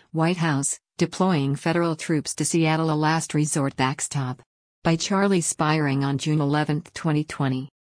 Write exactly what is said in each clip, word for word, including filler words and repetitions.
White House, deploying federal troops to Seattle, a last resort backstop. By Charlie Spiring on June eleventh, twenty twenty.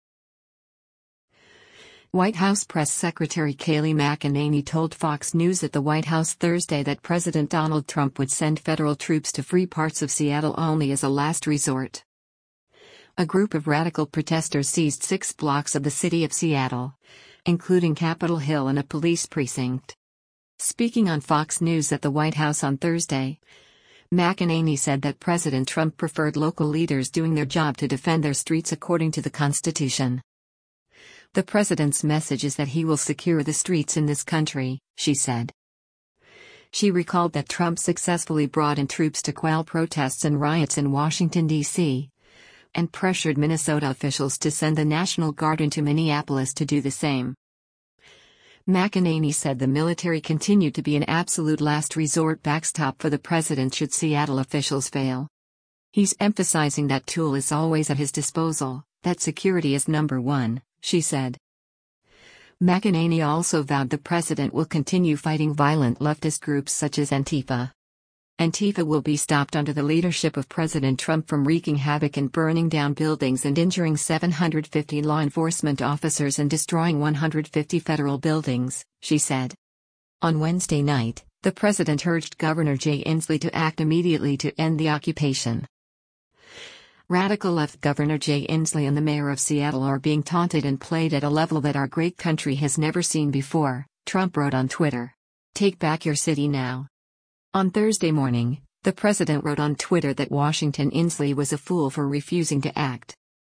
White House Press Secretary Kayleigh McEnany told Fox News at the White House Thursday that President Donald Trump would send federal troops to free parts of Seattle only as a last resort. A group of radical protesters seized six blocks of the city of Seattle, including Capitol Hill and a police precinct. Speaking on Fox News at the White House on Thursday, McEnany said that President Trump preferred local leaders doing their job to defend their streets according to the Constitution. The president's message is that he will secure the streets in this country, she said. She recalled that Trump successfully brought in troops to quell protests and riots in Washington, D C, and pressured Minnesota officials to send the National Guard into Minneapolis to do the same. McEnany said the military continued to be an absolute last resort backstop for the president should Seattle officials fail. He's emphasizing that tool is always at his disposal, that security is number one, she said. McEnany also vowed the president will continue fighting violent leftist groups such as Antifa. Antifa will be stopped under the leadership of President Trump from wreaking havoc and burning down buildings and injuring seven hundred fifty law enforcement officers and destroying one hundred fifty federal buildings, she said. On Wednesday night, the president urged Governor Jay Inslee to act immediately to end the occupation. Radical left Governor Jay Inslee and the mayor of Seattle are being taunted and played at a level that our great country has never seen before, Trump wrote on Twitter. Take back your city now. On Thursday morning, the president wrote on Twitter that Washington Inslee was a fool for refusing to act.